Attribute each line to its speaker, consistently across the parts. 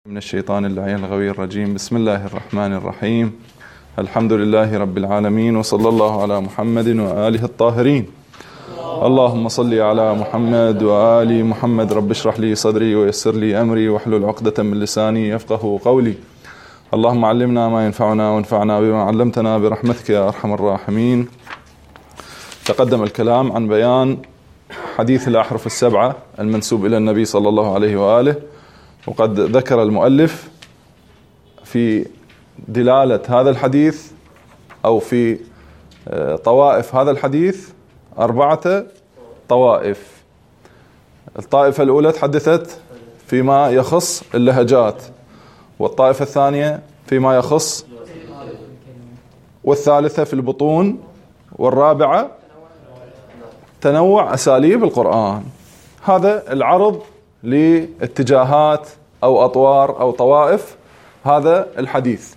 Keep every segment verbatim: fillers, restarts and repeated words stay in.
Speaker 1: من الشيطان اللعين الغوي الرجيم. بسم الله الرحمن الرحيم. الحمد لله رب العالمين، وصلى الله على محمد وآله الطاهرين. اللهم صل على محمد وآل محمد. رب اشرح لي صدري ويسر لي أمري واحلل عقدة من لساني يفقه قولي. اللهم علمنا ما ينفعنا وانفعنا بما علمتنا برحمتك يا أرحم الراحمين. تقدم الكلام عن بيان حديث الأحرف السبعة المنسوب إلى النبي صلى الله عليه وآله، وقد ذكر المؤلف في دلالة هذا الحديث أو في طوائف هذا الحديث أربعة طوائف. الطائفة الأولى تحدثت فيما يخص اللهجات، والطائفة الثانية فيما يخص، والثالثة في البطون، والرابعة تنوع أساليب القرآن. هذا العرض لاتجاهات أو أطوار أو طوائف هذا الحديث.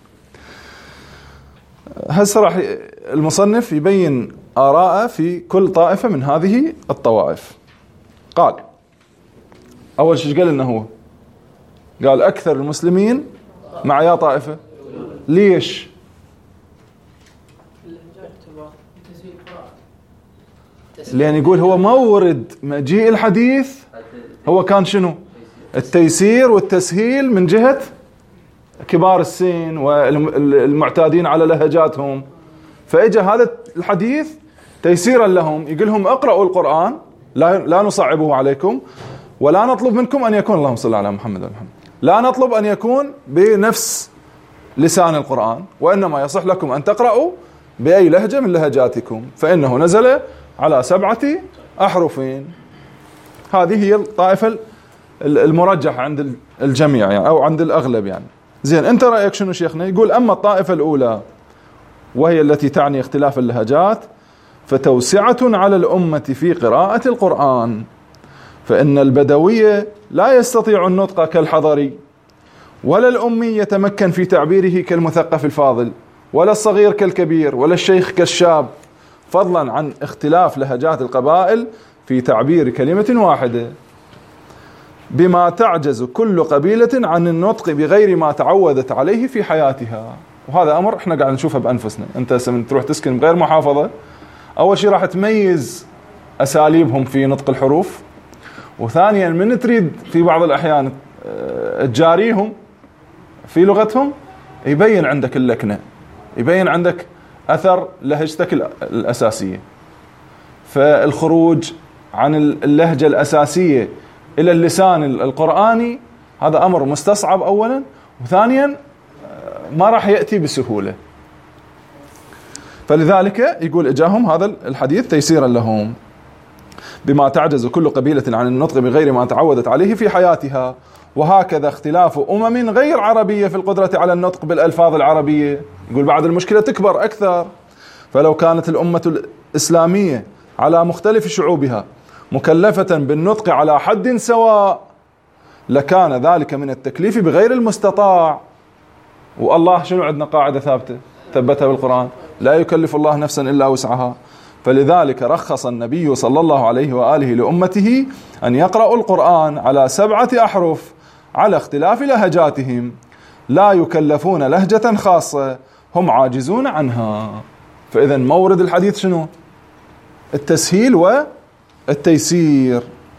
Speaker 1: هسه راح المصنف يبين آراءه في كل طائفة من هذه الطوائف. قال أول شيء قال إنه هو قال أكثر المسلمين مع يا طائفة. ليش؟ لأن يقول هو مورد مجيء الحديث هو كان شنو؟ التيسير والتسهيل من جهة كبار السن والمعتادين على لهجاتهم، فإجا هذا الحديث تيسيرا لهم، يقول لهم اقرأوا القرآن، لا لا نصعبه عليكم، ولا نطلب منكم أن يكون، اللهم صل على محمد ومحمد، لا نطلب أن يكون بنفس لسان القرآن، وإنما يصح لكم أن تقرأوا بأي لهجة من لهجاتكم، فإنه نزل على سبعة أحرف. هذه هي الطائفة المرجحة عند الجميع يعني، أو عند الأغلب يعني. زين، أنت رأيك شنو شيخنا؟ يقول أما الطائفة الأولى وهي التي تعني اختلاف اللهجات فتوسعة على الأمة في قراءة القرآن، فإن البدوية لا يستطيع النطق كالحضري، ولا الأمي يتمكن في تعبيره كالمثقف الفاضل، ولا الصغير كالكبير، ولا الشيخ كالشاب، فضلا عن اختلاف لهجات القبائل في تعبير كلمة واحدة، بما تعجز كل قبيلة عن النطق بغير ما تعودت عليه في حياتها. وهذا أمر احنا قاعد نشوفه بأنفسنا. انت من تروح تسكن بغير محافظة، أول شيء راح تميز أساليبهم في نطق الحروف، وثانيا من تريد في بعض الأحيان تجاريهم في لغتهم يبين عندك اللكنة، يبين عندك أثر لهجتك الأساسية. فالخروج عن اللهجة الأساسية إلى اللسان القرآني هذا أمر مستصعب أولا، وثانيا ما راح يأتي بسهولة. فلذلك يقول إجاهم هذا الحديث تيسيرا لهم، بما تعجز كل قبيلة عن النطق بغير ما تعودت عليه في حياتها، وهكذا اختلاف أمم غير عربية في القدرة على النطق بالألفاظ العربية. يقول بعد المشكلة تكبر أكثر، فلو كانت الأمة الإسلامية على مختلف شعوبها مكلفة بالنطق على حد سواء لكان ذلك من التكليف بغير المستطاع. والله شنو عندنا قاعدة ثابتة ثبتها بالقرآن، لا يكلف الله نفسا إلا وسعها. فلذلك رخص النبي صلى الله عليه وآله لأمته أن يقرأوا القرآن على سبعة أحرف على اختلاف لهجاتهم، لا يكلفون لهجة خاصة هم عاجزون عنها. فإذا مورد الحديث شنو؟ التسهيل والتيسير.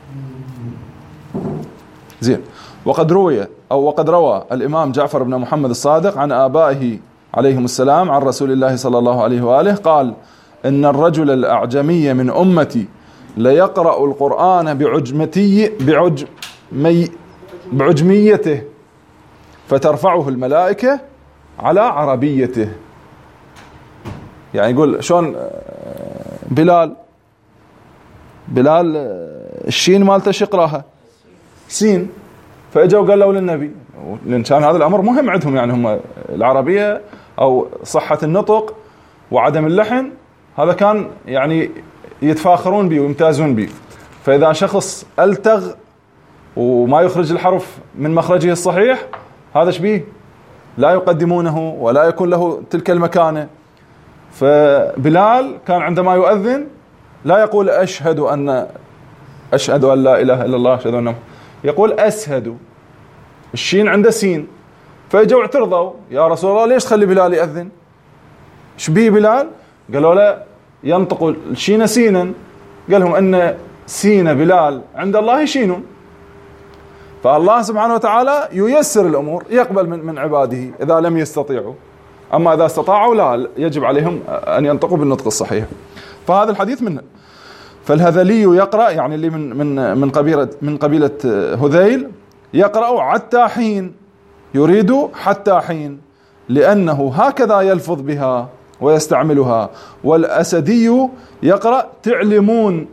Speaker 1: زين. وقد روي أو وقد روى الإمام جعفر بن محمد الصادق عن آبائه عليهم السلام عن رسول الله صلى الله عليه وآله قال: إن الرجل الأعجمي من أمتي ليقرأ القرآن بعجمتي بعجمي بعجميته فترفعه الملائكة على عربيته. يعني يقول شلون بلال بلال الشين مالته شقراها سين، فاجوا قالوا للنبي، لأن كان هذا الأمر مهم عندهم، يعني هم العربية أو صحة النطق وعدم اللحن هذا كان يعني يتفاخرون به ويمتازون به. فإذا شخص ألتغ وما يخرج الحرف من مخرجه الصحيح هذا شبيه لا يقدمونه ولا يكون له تلك المكانة. فبلال كان عندما يؤذن لا يقول أشهد أن أشهد أن لا إله إلا الله أشهد أن، يقول أسهد، الشين عنده سين، فاجوا اعترضوا يا رسول الله ليش تخلي بلال يأذن؟ ايش بيه بلال؟ قالوا له ينطق الشين سينا، قال لهم ان سين بلال عند الله شين، فالله سبحانه وتعالى ييسر الامور، يقبل من من عباده اذا لم يستطيعوا، اما اذا استطاعوا لا يجب عليهم ان ينطقوا بالنطق الصحيح. فهذا الحديث منه. فالهذلي يقرأ، يعني اللي من من من قبيلة من قبيلة هذيل، يقرأ حتى حين، يريد حتى حين، لأنه هكذا يلفظ بها ويستعملها. والأسدي يقرأ تعلمون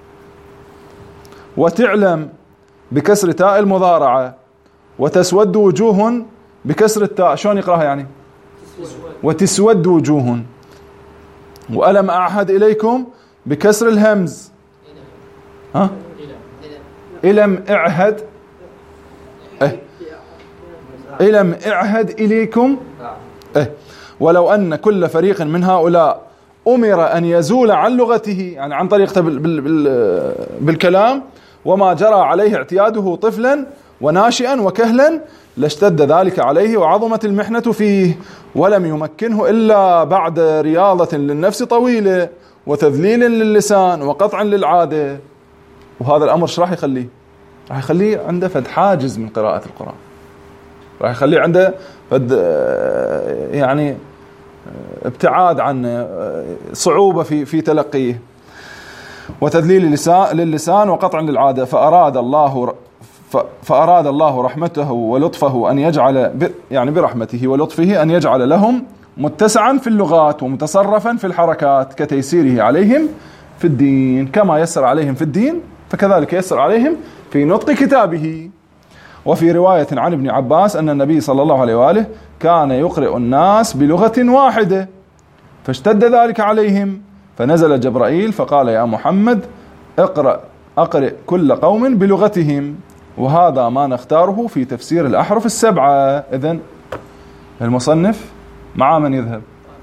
Speaker 1: وتعلم بكسر تاء المضارعة، وتسود وجوه بكسر التاء. شلون يقرأها يعني؟ وتسود وجوه. وألم أعهد إليكم بكسر الهمز. ها؟ إلم أعهد إيه إلم أعهد إليكم إيه ولو أن كل فريق من هؤلاء أمر أن يزول عن لغته، يعني عن طريقته بال بال بال بالكلام، وما جرى عليه اعتياده طفلا وناشئا وكهلا، لاشتد ذلك عليه وعظمت المحنة فيه، ولم يمكنه إلا بعد رياضة للنفس طويلة وتذليل للسان وقطع للعادة. وهذا الأمر ايش راح يخليه؟ راح يخليه عنده فد حاجز من قراءة القرآن، راح يخليه عنده فد يعني ابتعاد عن صعوبة في في تلقيه، وتذليل للسان وقطع للعادة. فأراد الله فأراد الله رحمته ولطفه أن يجعل يعني برحمته ولطفه أن يجعل لهم متسعا في اللغات ومتصرفا في الحركات، كتيسيره عليهم في الدين، كما يسر عليهم في الدين فكذلك يسر عليهم في نطق كتابه. وفي رواية عن ابن عباس أن النبي صلى الله عليه وآله كان يقرئ الناس بلغة واحدة، فاشتد ذلك عليهم، فنزل جبرائيل فقال يا محمد اقرأ أقرئ كل قوم بلغتهم. وهذا ما نختاره في تفسير الأحرف السبعة. إذن المصنف مع من يذهب؟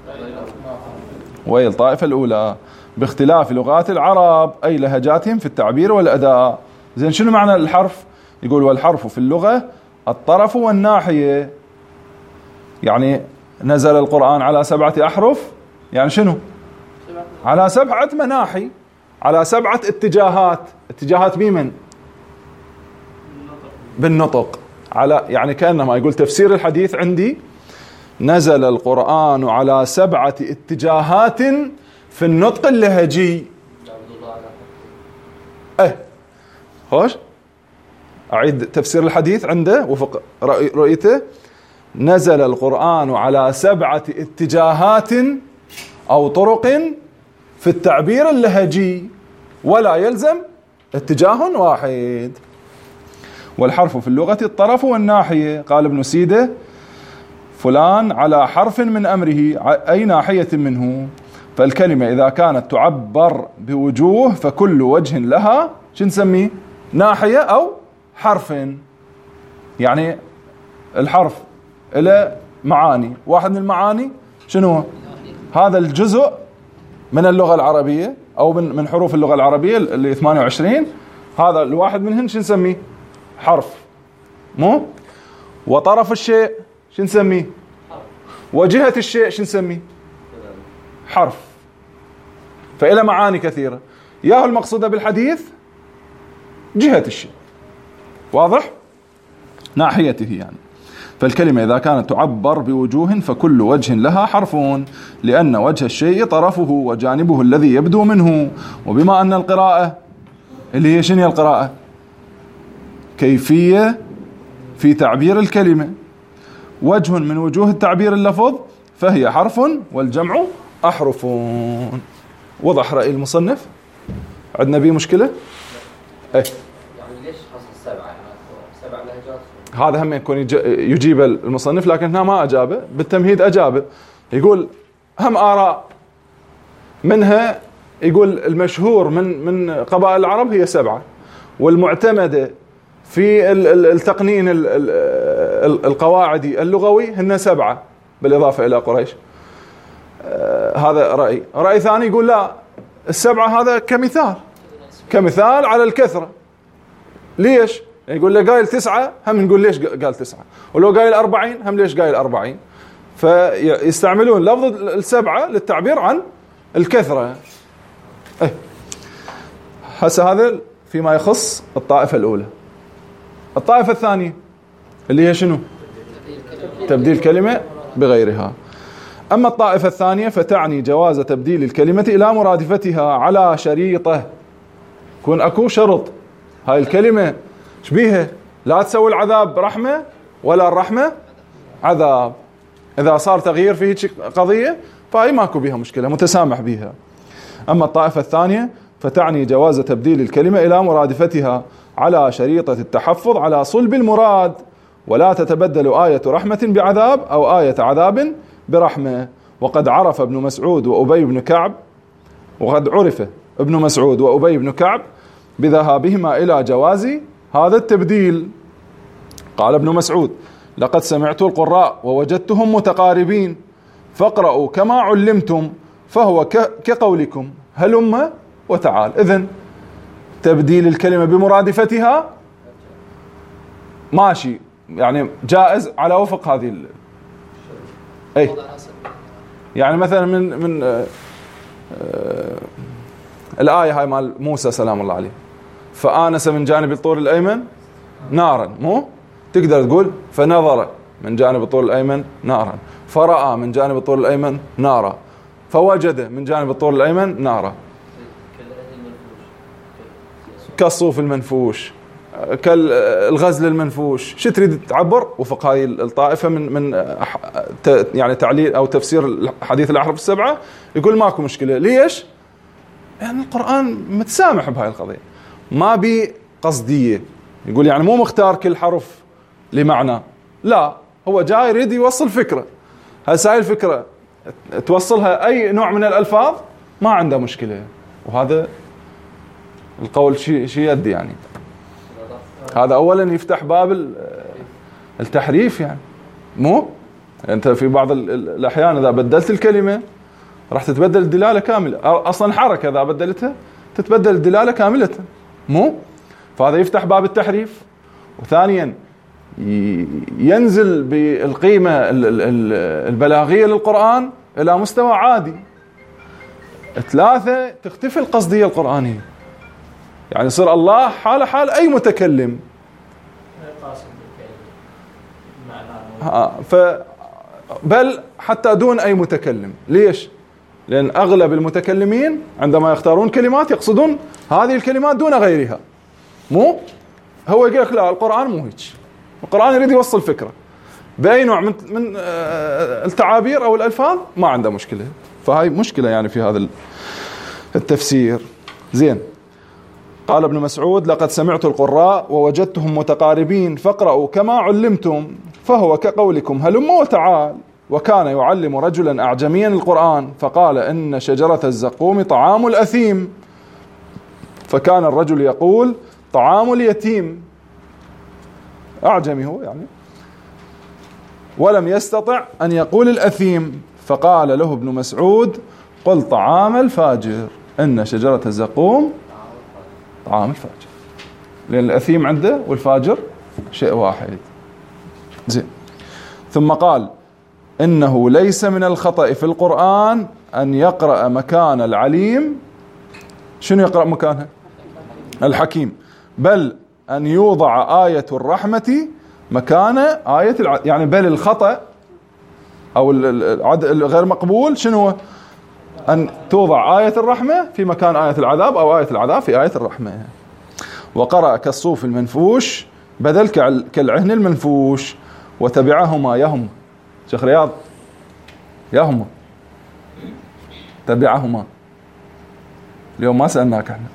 Speaker 1: وهي الطائفة الأولى، باختلاف لغات العرب أي لهجاتهم في التعبير والأداء. زين شنو معنى الحرف؟ يقول والحرف في اللغة الطرف والناحية، يعني نزل القرآن على سبعة أحرف، يعني شنو؟ على سبعة مناحي، على سبعة اتجاهات. اتجاهات بمن؟ بالنطق. على يعني كأنما يقول تفسير الحديث عندي نزل القرآن على سبعة اتجاهات في النطق اللهجي. ايه خوش أعيد تفسير الحديث عنده وفق رؤيته، نزل القرآن على سبعة اتجاهات أو طرق في التعبير اللهجي، ولا يلزم اتجاه واحد. والحرف في اللغة الطرف والناحية. قال ابن سيدة فلان على حرف من أمره أي ناحية منه. فالكلمة إذا كانت تعبر بوجوه فكل وجه لها شو نسميه؟ ناحية أو حرف. يعني الحرف له معاني، واحد من المعاني شنو؟ هذا الجزء من اللغة العربية أو من من حروف اللغة العربية اللي ثمانية وعشرين، هذا الواحد منهن شو نسميه؟ حرف. مو وطرف الشيء شو نسميه؟ وجهة الشيء شو نسميه؟ حرف. فإلى معاني كثيرة، ياهو المقصودة بالحديث جهة الشيء، واضح؟ ناحيته يعني. فالكلمة إذا كانت تعبر بوجوه فكل وجه لها حرف، لأن وجه الشيء طرفه وجانبه الذي يبدو منه. وبما أن القراءة اللي هي شنو القراءة؟ كيفية في تعبير الكلمة، وجه من وجوه التعبير اللفظ، فهي حرف والجمع أحرف. وضح رأي المصنف؟ عندنا بيه مشكلة؟ ايه
Speaker 2: يعني ليش خصص سبعة؟ سبع لهجات.
Speaker 1: هذا هم يكون يجيب المصنف، لكن هنا ما أجابه، بالتمهيد أجابه. يقول هم آراء، منها يقول المشهور من من قبائل العرب هي سبعة، والمعتمدة في التقنين القواعدي اللغوي هن سبعة بالإضافة إلى قريش. هذا رأي. رأي ثاني يقول لا، السبعة هذا كمثال كمثال على الكثرة. ليش؟ يعني يقول له قايل تسعة هم نقول ليش قال تسعة، ولو قايل أربعين هم ليش قايل أربعين. فيستعملون لفظ السبعة للتعبير عن الكثرة. ايه هسه هذا فيما يخص الطائفة الأولى. الطائفة الثانية اللي هي شنو؟ تبديل كلمة بغيرها. أما الطائفة الثانية فتعني جواز تبديل الكلمة إلى مرادفتها على شريطة. يكون أكو شرط، هاي الكلمة شبيها لا تسوي العذاب رحمة ولا الرحمة عذاب. إذا صار تغيير في هيك قضية فهي ماكو بها مشكلة، متسامح بها. أما الطائفة الثانية فتعني جواز تبديل الكلمة إلى مرادفتها على شريطة التحفظ على صلب المراد، ولا تتبدل آية رحمة بعذاب أو آية عذاب برحمة. وقد عرف ابن مسعود وأبي بن كعب وقد عرف ابن مسعود وأبي بن كعب بذهابهما إلى جواز هذا التبديل. قال ابن مسعود: لقد سمعت القراء ووجدتهم متقاربين فاقرأوا كما علمتم فهو كقولكم هلم وتعال. إذن تبديل الكلمة بمرادفتها ماشي، يعني جائز على وفق هذه ال... أي يعني مثلا من من آه آه الآية هاي مال موسى سلام الله عليه: فآنس من جانب الطور الأيمن نارا، مو تقدر تقول فنظر من جانب الطور الأيمن نارا، فرأى من جانب الطور الأيمن نارا، فوجد من جانب الطور الأيمن نارا. كالصوف المنفوش، كالغزل المنفوش. شو تريد تعبر وفق هذه الطائفة من من يعني تعليل أو تفسير حديث الأحرف السبعة؟ يقول ماكو مشكلة. ليش؟ يعني القرآن متسامح بهاي القضية، ما بي قصدية. يقول يعني مو مختار كل حرف لمعنى، لا، هو جاي يريد يوصل فكرة. هسه هاي الفكرة توصلها أي نوع من الألفاظ ما عنده مشكلة. وهذا القول شيء شيء يدي يعني. هذا أولا يفتح باب التحريف، يعني مو أنت في بعض الأحيان إذا بدلت الكلمة راح تتبدل الدلالة كاملة. أصلا حركة إذا بدلتها تتبدل الدلالة كاملة، مو؟ فهذا يفتح باب التحريف. وثانيا ينزل بالقيمة البلاغية للقرآن إلى مستوى عادي. ثلاثة تختفي القصدية القرآنية، يعني يصير الله حال حال أي متكلم. ف بل حتى دون أي متكلم. ليش؟ لأن أغلب المتكلمين عندما يختارون كلمات يقصدون هذه الكلمات دون غيرها، مو؟ هو يقول لك لا، القرآن مو هيك. القرآن يريد يوصل فكرة بأي نوع من من التعابير أو الألفاظ، ما عنده مشكلة. فهاي مشكلة يعني في هذا التفسير. زين. قال ابن مسعود: لقد سمعت القراء ووجدتهم متقاربين فاقرأوا كما علمتم فهو كقولكم هلم وتعال. وكان يعلم رجلا أعجميا القرآن فقال: إن شجرة الزقوم طعام الأثيم، فكان الرجل يقول: طعام اليتيم. أعجمي هو يعني، ولم يستطع أن يقول الأثيم، فقال له ابن مسعود: قل طعام الفاجر، إن شجرة الزقوم طعام الفاجر. لأن الأثيم عنده والفاجر شيء واحد. زين. ثم قال: إنه ليس من الخطأ في القرآن أن يقرأ مكان العليم. شنو يقرأ مكانها؟ الحكيم. بل أن يوضع آية الرحمة مكان آية الع... يعني بل الخطأ أو الغير مقبول شنو؟ أن توضع آية الرحمة في مكان آية العذاب، أو آية العذاب في آية الرحمة. وقرأ كالصوف المنفوش بدل كالعهن المنفوش، وتبعهما يهم. شيخ رياض، يهم تبعهما. اليوم ما سألناك احنا.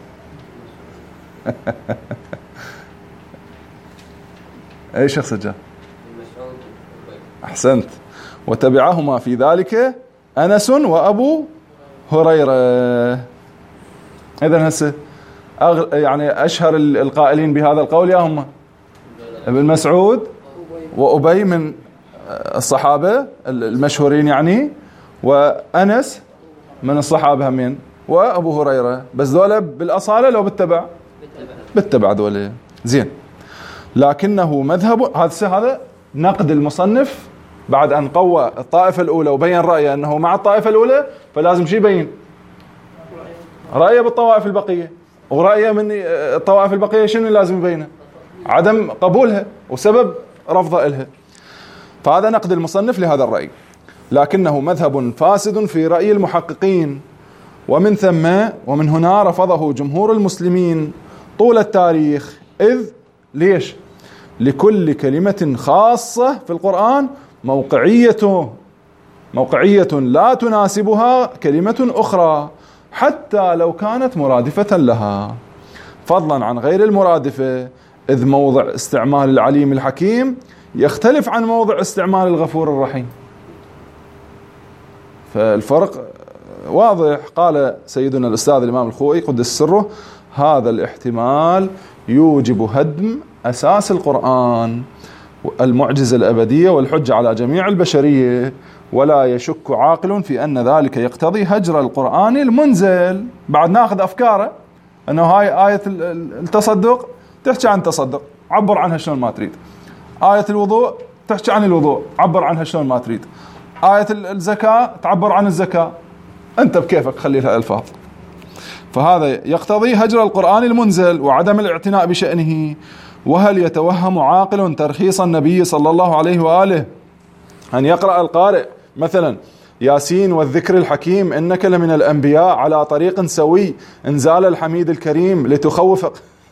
Speaker 1: اي شيخ سجاد؟ احسنت. وتبعهما في ذلك أنس وأبو هريرة. إذن هسه أغ... يعني أشهر القائلين بهذا القول يا هم ابن مسعود وأبي من الصحابة المشهورين يعني، وأنس من الصحابة همين، وأبو هريرة. بس ذولا بالأصالة لو بالتبع بالتبع ذولا. زين. لكنه مذهب. هذا هذا نقد المصنف بعد أن قوى الطائفة الأولى وبين رأيه أنه مع الطائفة الأولى، فلازم شي يبين رأيه بالطوائف البقية، ورأيه من الطوائف البقية شنو لازم يبينه؟ عدم قبولها وسبب رفضه إلها. فهذا نقد المصنف لهذا الرأي. لكنه مذهب فاسد في رأي المحققين، ومن ثم ومن هنا رفضه جمهور المسلمين طول التاريخ. إذ ليش؟ لكل كلمة خاصة في القرآن موقعيته موقعية لا تناسبها كلمة أخرى حتى لو كانت مرادفة لها، فضلا عن غير المرادفة، إذ موضع استعمال العليم الحكيم يختلف عن موضع استعمال الغفور الرحيم. فالفرق واضح. قال سيدنا الأستاذ الإمام الخوئي قدس سره: هذا الاحتمال يوجب هدم أساس القرآن، المعجزة الأبدية والحجة على جميع البشرية، ولا يشك عاقل في أن ذلك يقتضي هجر القرآن المنزل. بعد ناخذ أفكاره أنه هاي آية التصدق تحكي عن التصدق، عبر عنها شلون ما تريد. آية الوضوء تحكي عن الوضوء، عبر عنها شلون ما تريد. آية الزكاة تعبر عن الزكاة، أنت بكيفك خلي لها ألفاظ. فهذا يقتضي هجر القرآن المنزل وعدم الاعتناء بشأنه. وهل يتوهم عاقل ترخيص النبي صلى الله عليه وآله أن يقرأ القارئ مثلا ياسين والذكر الحكيم إنك لمن الأنبياء على طريق سوي انزال الحميد الكريم لتخوف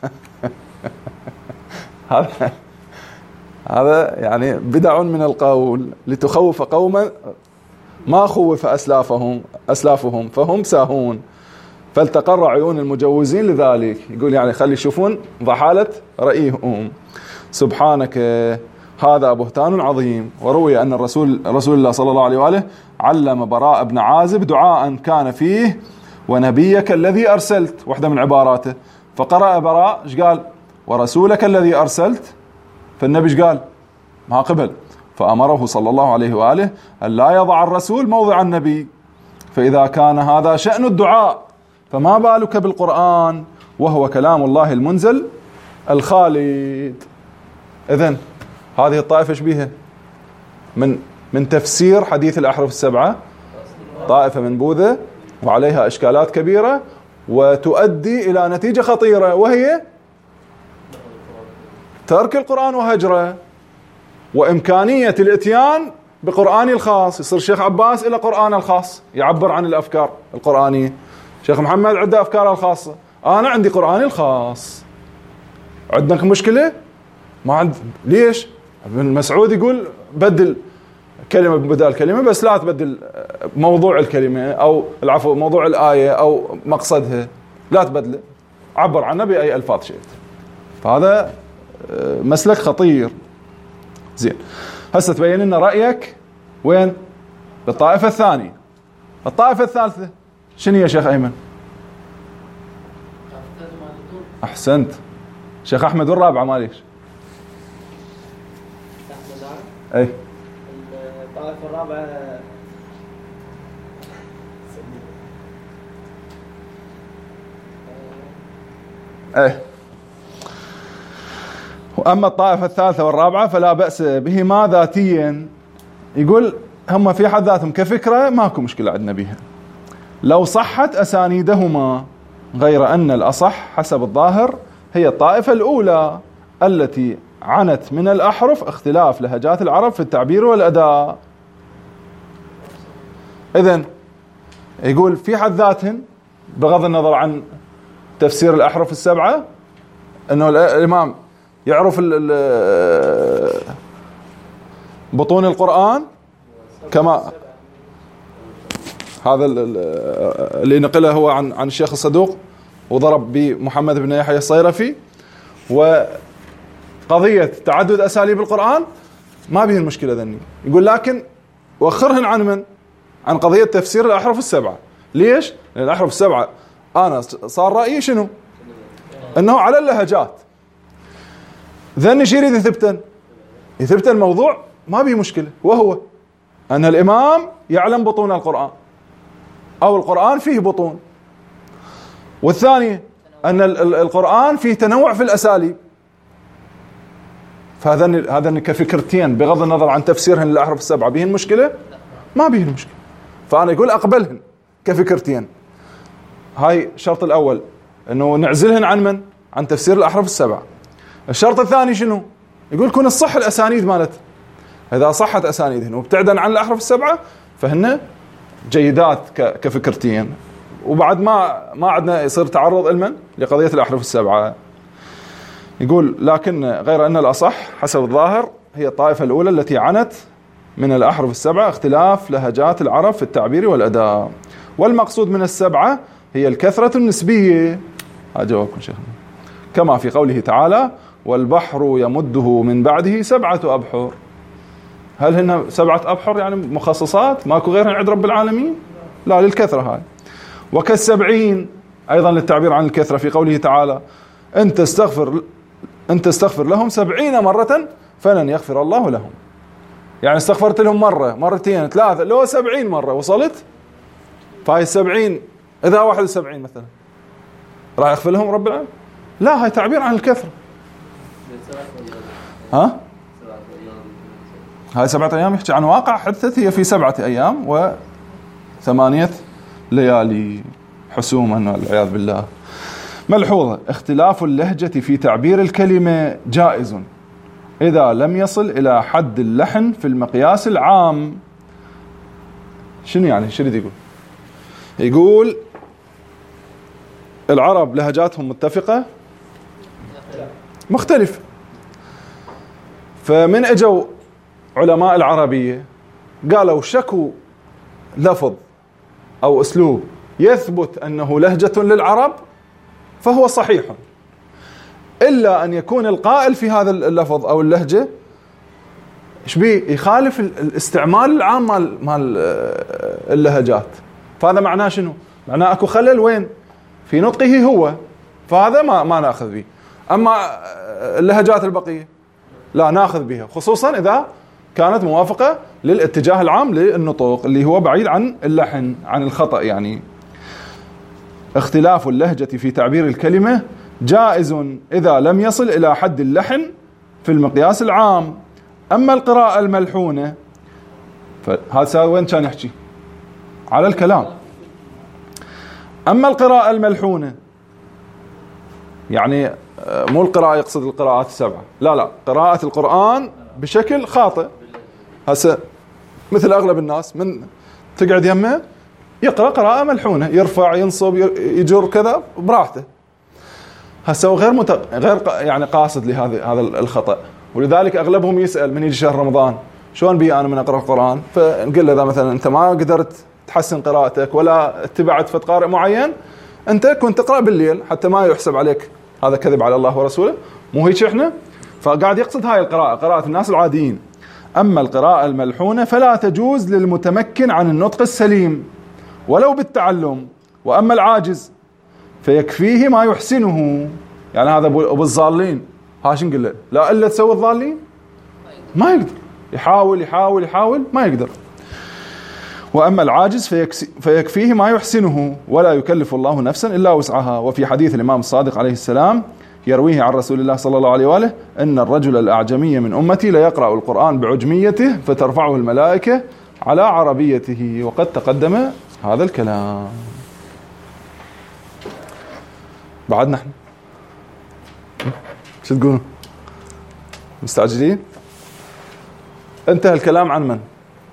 Speaker 1: هذا هذا يعني بدع من القول، لتخوف قوما ما خوف أسلافهم أسلافهم فهم ساهون، فالتقر عيون المجوزين لذلك. يقول يعني خلي يشوفون ضحالة رأيهم. سبحانك هذا بهتان عظيم. وروي أن الرسول رسول الله صلى الله عليه وآله علم براء بن عازب دعاء كان فيه: ونبيك الذي أرسلت، واحدة من عباراته. فقرأ براء ايش قال؟ ورسولك الذي أرسلت. فالنبي ايش قال؟ ما قبل. فأمره صلى الله عليه وآله أن لا يضع الرسول موضع النبي. فإذا كان هذا شأن الدعاء فما بالك بالقرآن وهو كلام الله المنزل الخالد. إذن هذه الطائفة ايش بيها؟ من من تفسير حديث الأحرف السبعة طائفة منبوذة وعليها إشكالات كبيرة، وتؤدي إلى نتيجة خطيرة، وهي ترك القرآن وهجره، وإمكانية الاتيان بقرآن الخاص. يصير الشيخ عباس إلى قرآن الخاص يعبر عن الأفكار القرآنية، شيخ محمد عنده أفكاره الخاصة، أنا عندي قرآني الخاص. عندك مشكلة؟ ما عند. ليش؟ ابن مسعود يقول بدل كلمة بدل كلمة، بس لا تبدل موضوع الكلمة أو العفو موضوع الآية أو مقصدها، لا تبدله، عبر عنه بأي ألفاظ شئت. فهذا مسلك خطير. زين، هسه تبين لنا رأيك وين؟ بالطائفة الثانية. الطائفة الثالثة شنو يا شيخ أيمن؟ أحسنت. شيخ أحمد والرابعة ماليش. أي
Speaker 2: الطائفة الرابعة
Speaker 1: أي. وأما الطائفة الثالثة والرابعة فلا بأس بهما ذاتيا. يقول هم في حد ذاتهم كفكرة ماكو مشكلة عندنا بها لو صحت أسانيدهما، غير أن الأصح حسب الظاهر هي الطائفة الأولى التي عنت من الأحرف اختلاف لهجات العرب في التعبير والأداء. إذن يقول في حد ذاتهن بغض النظر عن تفسير الأحرف السبعة أنه الإمام يعرف بطون القرآن كما هذا اللي نقله هو عن عن الشيخ الصدوق وضرب بمحمد بن يحيى الصيرفي. وقضية تعدد أساليب القرآن ما به المشكلة ذني. يقول لكن وخرهن عن من؟ عن قضية تفسير الأحرف السبعة. ليش؟ لأن الأحرف السبعة أنا صار رأيي شنو؟ أنه على اللهجات. ذني شي يريد يثبتن يثبتن الموضوع ما به مشكلة، وهو أن الإمام يعلم بطون القرآن أو القرآن فيه بطون، والثاني أن القرآن فيه تنوع في الأساليب. فهذا هذا كفكرتين بغض النظر عن تفسيرهن للأحرف السبعة بهن مشكلة؟ ما بهن مشكلة. فأنا يقول أقبلهن كفكرتين. هاي الشرط الأول إنه نعزلهن عن من؟ عن تفسير الأحرف السبعة. الشرط الثاني شنو؟ يقول كون الصح الأسانيد مالت، إذا صحت أسانيدهن وابتعدا عن الأحرف السبعة فهن جيدات كفكرتين. وبعد ما ما عندنا يصير تعرض علما لقضية الأحرف السبعة. يقول لكن غير أن الأصح حسب الظاهر هي الطائفة الأولى التي عنت من الأحرف السبعة اختلاف لهجات العرب في التعبير والأداء، والمقصود من السبعة هي الكثرة النسبية. هذا جوابكم شيخنا، كما في قوله تعالى والبحر يمده من بعده سبعة أبحر. هل هن سبعة أبحر يعني مخصصات ماكو غيرها عند رب العالمين؟ لا، للكثرة هاي. وكالسبعين أيضا للتعبير عن الكثرة في قوله تعالى أن تستغفر أن تستغفر لهم سبعين مرة فلن يغفر الله لهم. يعني استغفرت لهم مرة مرتين ثلاثة لو سبعين مرة وصلت، فهي السبعين إذا واحد وسبعين مثلا راح يغفر لهم رب العالمين؟ لا، هاي تعبير عن الكثرة. ها؟ هاي سبعة أيام يحكي عن واقع حدثت هي في سبعة أيام وثمانية ليالي حسوما والعياذ بالله. ملحوظة: اختلاف اللهجة في تعبير الكلمة جائز إذا لم يصل إلى حد اللحن في المقياس العام. شنو يعني؟ شنو يقول؟ يقول العرب لهجاتهم متفقة مختلفة، فمن اجوا علماء العربية قالوا شكوا لفظ أو أسلوب يثبت أنه لهجة للعرب فهو صحيح، إلا أن يكون القائل في هذا اللفظ أو اللهجة إيش بيه يخالف الاستعمال العام مال مال اللهجات. فهذا معناه شنو؟ معناه أكو خلل وين؟ في نطقه هو، فهذا ما ما نأخذ به. أما اللهجات البقية لا نأخذ بها، خصوصا إذا كانت موافقة للاتجاه العام للنطق اللي هو بعيد عن اللحن عن الخطأ. يعني اختلاف اللهجة في تعبير الكلمة جائز إذا لم يصل إلى حد اللحن في المقياس العام. أما القراءة الملحونة فهذا وين كان يحكي على الكلام. أما القراءة الملحونة يعني مو القراءة يقصد القراءات السبعة، لا لا، قراءة القرآن بشكل خاطئ. هسه مثل أغلب الناس من تقعد يمه يقرأ قراءة ملحونة، يرفع ينصب يجر كذا براحته. هسه غير مت... غير يعني قاصد لهذا هذا الخطأ. ولذلك أغلبهم يسأل من يجي شهر رمضان شلون بي أنا من أقرأ القرآن، فنقول له إذا مثلا أنت ما قدرت تحسن قراءتك ولا اتبعت فت قارئ معين، أنت كنت تقرأ بالليل حتى ما يحسب عليك هذا كذب على الله ورسوله. مو هيك إحنا؟ فقاعد يقصد هاي القراءة، قراءة الناس العاديين. أما القراءة الملحونة فلا تجوز للمتمكن عن النطق السليم ولو بالتعلم. وأما العاجز فيكفيه ما يحسنه. يعني هذا أبو الضالين هاش نقول له لا إلا تسوي الضالين، ما يقدر، يحاول يحاول يحاول ما يقدر. وأما العاجز فيكفيه ما يحسنه ولا يكلف الله نفسا إلا وسعها. وفي حديث الإمام الصادق عليه السلام يرويه عن رسول الله صلى الله عليه وآله أن الرجل الأعجمي من أمتي ليقرأ القرآن بعجميته فترفعه الملائكة على عربيته. وقد تقدم هذا الكلام. بعد نحن شو تقولون؟ مستعجلين؟ انتهى الكلام عن من؟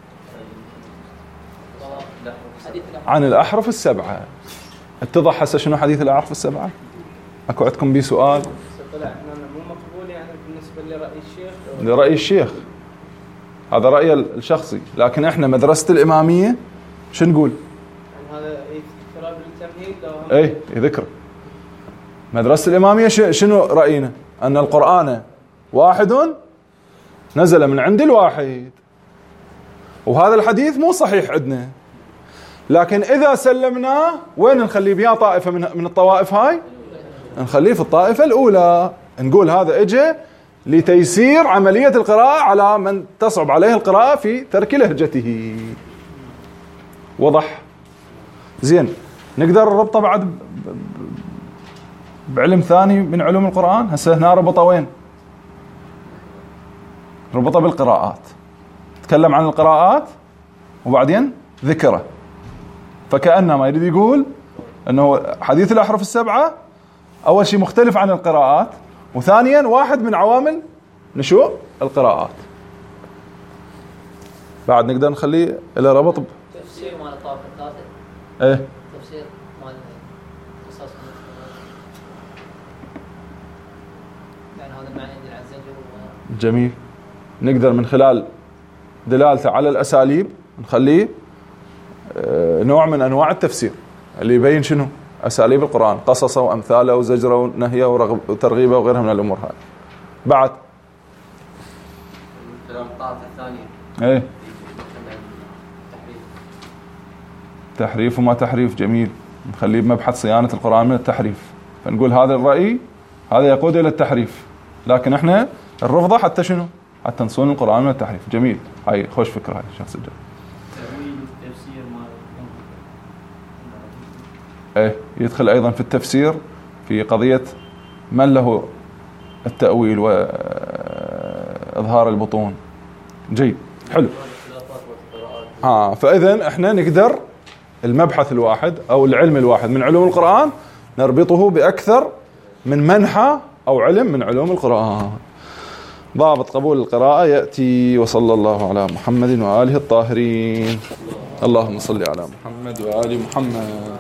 Speaker 1: عن الأحرف السبعة. اتضح هسه شنو حديث الأحرف السبعة؟ اكو عندكم بي سؤال؟
Speaker 2: طلع مو مقبول يعني بالنسبة لرأي الشيخ؟
Speaker 1: لرأي الشيخ هذا رأيه الشخصي، لكن احنا مدرسة الإمامية شو نقول؟
Speaker 2: هذا يذكر بالتمهيد
Speaker 1: اي يذكر. مدرسة الإمامية شنو رأينا؟ أن القرآن واحد نزل من عند الواحد، وهذا الحديث مو صحيح عندنا، لكن إذا سلمناه وين نخليه بها طائفة من من الطوائف هاي؟ نخليه في الطائفة الأولى، نقول هذا إجى لتيسير عملية القراءة على من تصعب عليه القراءة في ترك لهجته. وضح؟ زين، نقدر نربطه بعد بعلم ثاني من علوم القرآن. هسه هنا ربطه وين؟ ربطه بالقراءات، تكلم عن القراءات وبعدين ذكره. فكأنما يريد يقول أنه حديث الأحرف السبعة أول شيء مختلف عن القراءات، وثانيا واحد من عوامل نشوء القراءات. بعد نقدر نخليه إلى ربط ب...
Speaker 2: تفسير مال الطائفة الثالثة.
Speaker 1: إيه
Speaker 2: تفسير مال قصص يعني هذا المعنى يدل على الزجر.
Speaker 1: جميل. نقدر من خلال دلالته على الأساليب نخليه نوع من أنواع التفسير اللي يبين شنو أساليب القرآن، قصصه وأمثاله وزجره ونهيه وترغيبه وغيرها من الأمور هذه. بعد
Speaker 2: كلام الطائفة الثانية
Speaker 1: ايه تحريف وما تحريف. جميل. نخليه بمبحث صيانة القرآن من التحريف، فنقول هذا الرأي هذا يقود إلى التحريف، لكن احنا الرفضة حتى شنو؟ حتى نصون القرآن من التحريف. جميل. هاي خوش فكرة هاي شخص الجاي.
Speaker 2: تفسير
Speaker 1: ايه يدخل ايضا في التفسير في قضية من له التأويل وإظهار البطون. جيد. حلو. ها فإذا احنا نقدر المبحث الواحد أو العلم الواحد من علوم القرآن نربطه بأكثر من منحى أو علم من علوم القرآن. ضابط قبول القراءة يأتي. وصلى الله على محمد وآله الطاهرين. اللهم صل على محمد وآل محمد.